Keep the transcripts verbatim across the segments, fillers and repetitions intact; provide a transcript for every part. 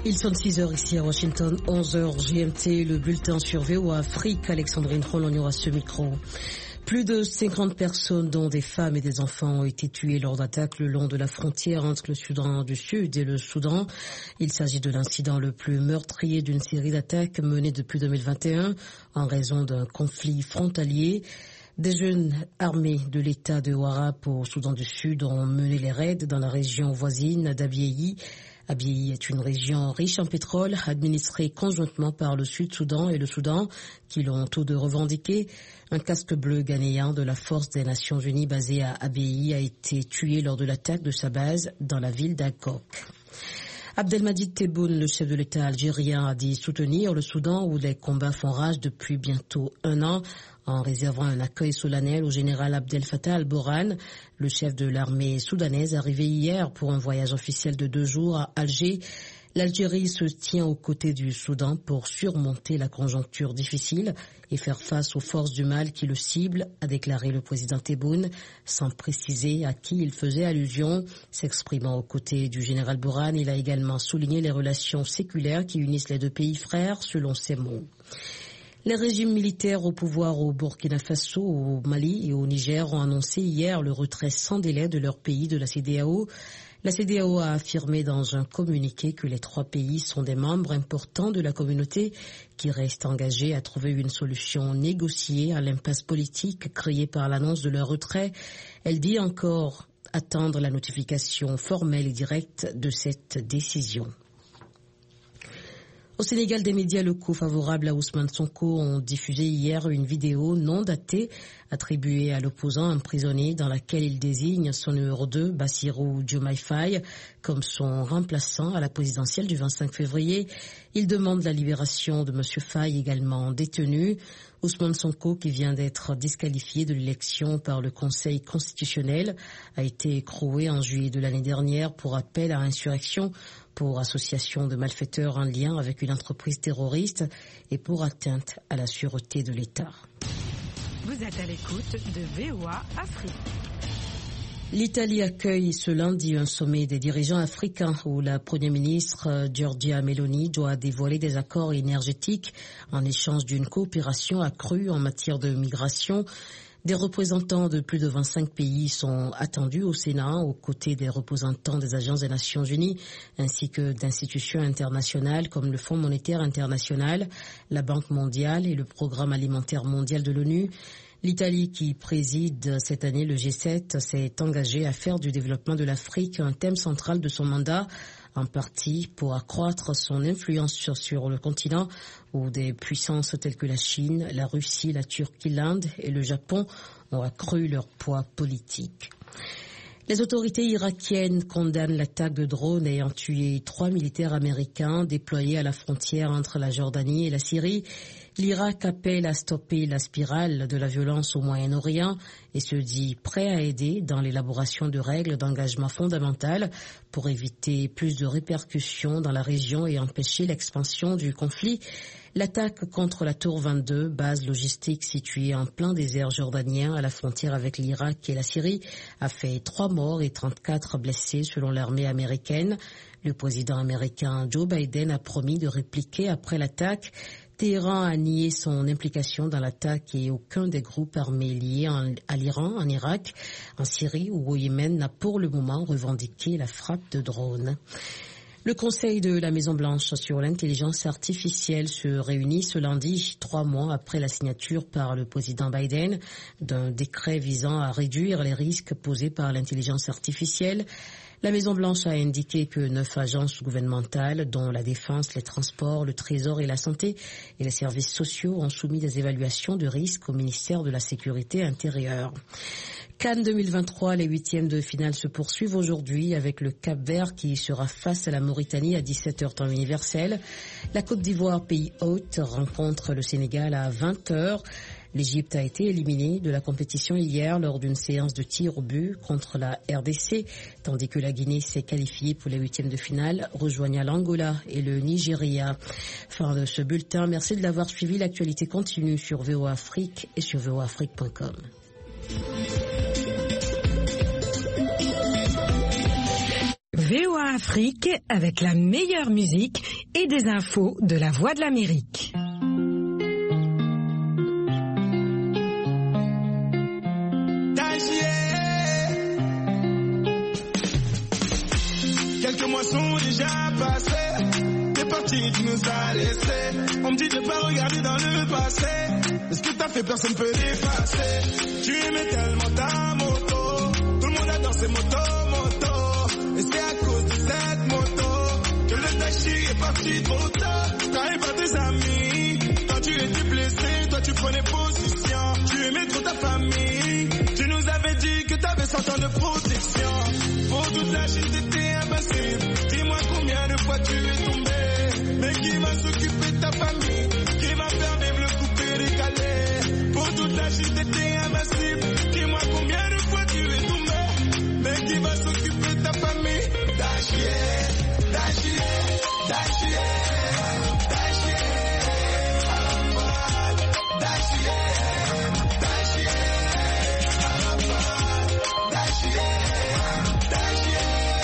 Ils sont six heures ici à Washington, onze heures G M T, le bulletin sur V O A Afrique. Alexandrine Rologno à ce micro. Plus de cinquante personnes, dont des femmes et des enfants, ont été tuées lors d'attaques le long de la frontière entre le Soudan du Sud et le Soudan. Il s'agit de l'incident le plus meurtrier d'une série d'attaques menées depuis deux mille vingt et un en raison d'un conflit frontalier. Des jeunes armés de l'État de Warrap au Soudan du Sud ont mené les raids dans la région voisine d'Abyei. Abyei est une région riche en pétrole, administrée conjointement par le Sud-Soudan et le Soudan, qui l'ont tous deux revendiqué. Un casque bleu ghanéen de la Force des Nations Unies basé à Abyei a été tué lors de l'attaque de sa base dans la ville d'Agok. Abdelmadjid Tebboune, le chef de l'État algérien, a dit soutenir le Soudan où les combats font rage depuis bientôt un an, en réservant un accueil solennel au général Abdel Fattah al-Burhan, le chef de l'armée soudanaise, arrivé hier pour un voyage officiel de deux jours à Alger. L'Algérie se tient aux côtés du Soudan pour surmonter la conjoncture difficile et faire face aux forces du mal qui le ciblent, a déclaré le président Tebboune, sans préciser à qui il faisait allusion. S'exprimant aux côtés du général Burhan, il a également souligné les relations séculaires qui unissent les deux pays frères, selon ses mots. Les régimes militaires au pouvoir au Burkina Faso, au Mali et au Niger ont annoncé hier le retrait sans délai de leur pays de la C E D E A O. La C E D E A O a affirmé dans un communiqué que les trois pays sont des membres importants de la communauté qui restent engagés à trouver une solution négociée à l'impasse politique créée par l'annonce de leur retrait. Elle dit encore attendre la notification formelle et directe de cette décision. Au Sénégal, des médias locaux favorables à Ousmane Sonko ont diffusé hier une vidéo non datée attribuée à l'opposant emprisonné dans laquelle il désigne son numéro deux, Bassirou Diomaye Faye, comme son remplaçant à la présidentielle du vingt-cinq février. Il demande la libération de M. Faye, également détenu. Ousmane Sonko, qui vient d'être disqualifié de l'élection par le Conseil constitutionnel, a été écroué en juillet de l'année dernière pour appel à insurrection, pour association de malfaiteurs en lien avec une entreprise terroriste et pour atteinte à la sûreté de l'État. Vous êtes à l'écoute de V O A Afrique. L'Italie accueille ce lundi un sommet des dirigeants africains où la Première ministre Giorgia Meloni doit dévoiler des accords énergétiques en échange d'une coopération accrue en matière de migration. Des représentants de plus de vingt-cinq pays sont attendus au Sénat aux côtés des représentants des agences des Nations Unies ainsi que d'institutions internationales comme le Fonds monétaire international, la Banque mondiale et le Programme alimentaire mondial de l'ONU. L'Italie, qui préside cette année le G sept, s'est engagée à faire du développement de l'Afrique un thème central de son mandat, en partie pour accroître son influence sur, sur le continent où des puissances telles que la Chine, la Russie, la Turquie, l'Inde et le Japon ont accru leur poids politique. Les autorités irakiennes condamnent l'attaque de drones ayant tué trois militaires américains déployés à la frontière entre la Jordanie et la Syrie. L'Irak appelle à stopper la spirale de la violence au Moyen-Orient et se dit prêt à aider dans l'élaboration de règles d'engagement fondamentales pour éviter plus de répercussions dans la région et empêcher l'expansion du conflit. L'attaque contre la Tour vingt-deux, base logistique située en plein désert jordanien à la frontière avec l'Irak et la Syrie, a fait trois morts et trente-quatre blessés selon l'armée américaine. Le président américain Joe Biden a promis de répliquer après l'attaque. Téhéran a nié son implication dans l'attaque et aucun des groupes armés liés à l'Iran, en Irak, en Syrie ou au Yémen n'a pour le moment revendiqué la frappe de drones. Le Conseil de la Maison-Blanche sur l'intelligence artificielle se réunit ce lundi, trois mois après la signature par le président Biden d'un décret visant à réduire les risques posés par l'intelligence artificielle. La Maison-Blanche a indiqué que neuf agences gouvernementales, dont la défense, les transports, le trésor et la santé et les services sociaux, ont soumis des évaluations de risque au ministère de la Sécurité intérieure. Cannes deux mille vingt-trois, les huitièmes de finale se poursuivent aujourd'hui avec le Cap-Vert qui sera face à la Mauritanie à dix-sept heures temps universel. La Côte d'Ivoire, pays hôte, rencontre le Sénégal à vingt heures. L'Égypte a été éliminée de la compétition hier lors d'une séance de tir au but contre la R D C, tandis que la Guinée s'est qualifiée pour les huitièmes de finale, rejoignant l'Angola et le Nigeria. Fin de ce bulletin. Merci de l'avoir suivi. L'actualité continue sur V O A Afrique et sur v o afrique point com. V O A Afrique avec la meilleure musique et des infos de la Voix de l'Amérique. Quelques mois sont déjà passés, t'es parti, tu nous as laissés. On me dit de pas regarder dans le passé, est-ce que t'as fait, personne peut l'effacer. Tu aimais tellement ta moto, tout le monde a dansé moto, moto. Et c'est à cause de cette moto que le taxi est parti trop tard. T'arrives pas tes amis, quand tu étais blessé, toi tu prenais position. Tu aimais trop ta famille, tu nous avais dit que t'avais cent ans de protection. Pour toute la chute t'étais impassible, dis-moi combien de fois tu es tombé. Mais qui va s'occuper de ta famille, qui va faire vivre le coupé décalé. Pour toute la chute t'étais impassible, dis-moi combien de fois tu es tombé. Mais qui va s'occuper de ta famille. Dachier, Dachier, Dachier, Dachier, Arafat, Dachier, Dachier, Arafat, Dachier, Dachier,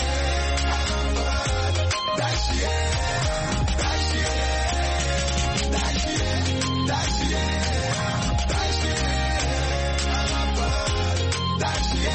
Arafat, Dachier, Dachier, Dachier, Dachier, Dachier, Arafat, Dachier.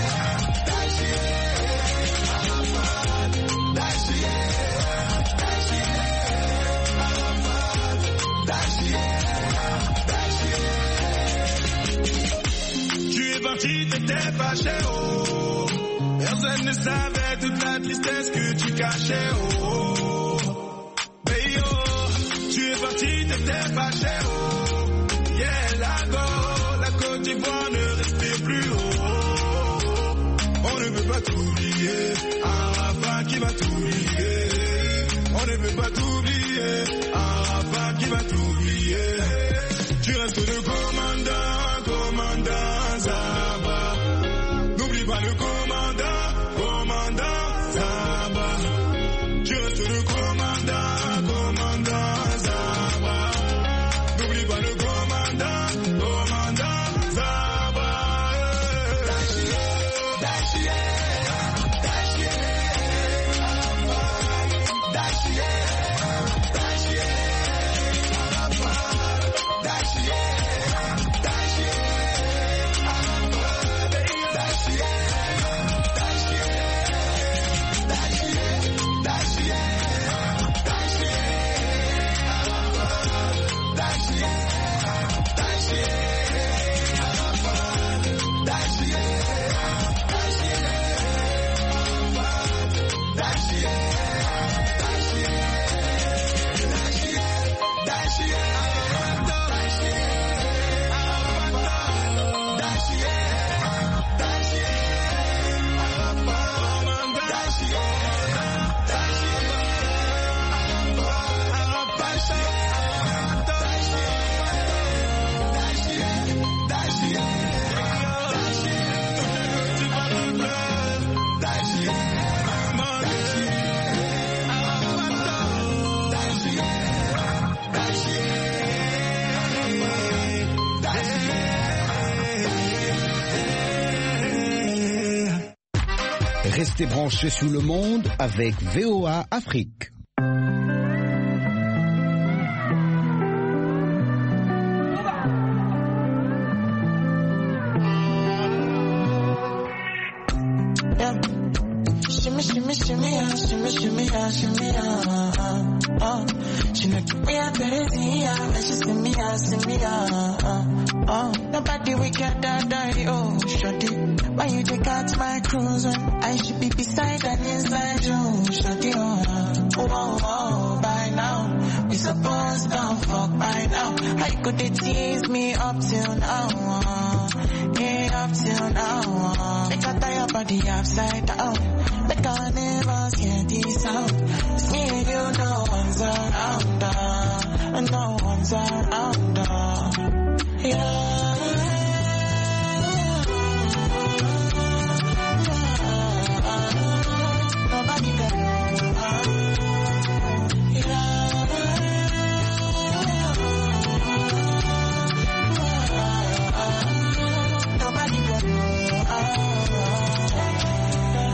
Tu t'étais fâché, oh. Personne ne savait toute la tristesse que tu cachais, oh. Hey, oh. Tu es parti, t'étais fâché, oh. Yeah, la Go, la Côte d'Ivoire ne respire plus, oh. On ne peut pas t'oublier, Arafat qui va t'oublier. On ne peut pas t'oublier, Arafat qui va t'oublier. Tu restes le commandant, commandant Zaba. N'oublie pas le commandant, commandant Zaba. Tu restes le commandant, commandant Zaba. N'oublie pas le commandant, commandant Zaba. Dachier, Dachier, Dachier, Arafat, Dachier, Dachier, Arafat, Dachier. Restez branchés sur le monde avec V O A Afrique. Shimmy, shimmy, shimmy, ah, shimmy, shimmy, ah, shimmy, ah, ah. She make me a crazy, ah, when she see me, ah, see me, ah, ah. Nobody we can die, oh, shorty. Why you take out my cruise when I should be beside and inside you, shorty, oh, oh, oh, by now. We supposed to fuck by now. How could they tease me up till now, uh, yeah, up till now, uh. Make I tie your body upside down. Make our neighbors hear this sound. It's me and you, no one's around, uh, no one's around.